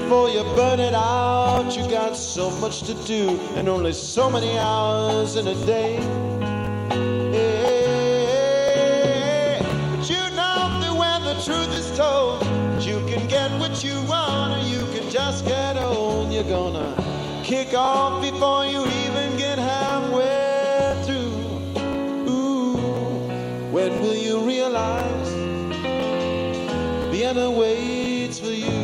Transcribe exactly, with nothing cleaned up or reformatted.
before you burn it out. You got so much to do and only so many hours in a day. Hey, but you know that when the truth is told, you can get what you want or you can just get old. You're gonna kick off before you even get halfway through. Ooh, when will you realize Vienna waits for you?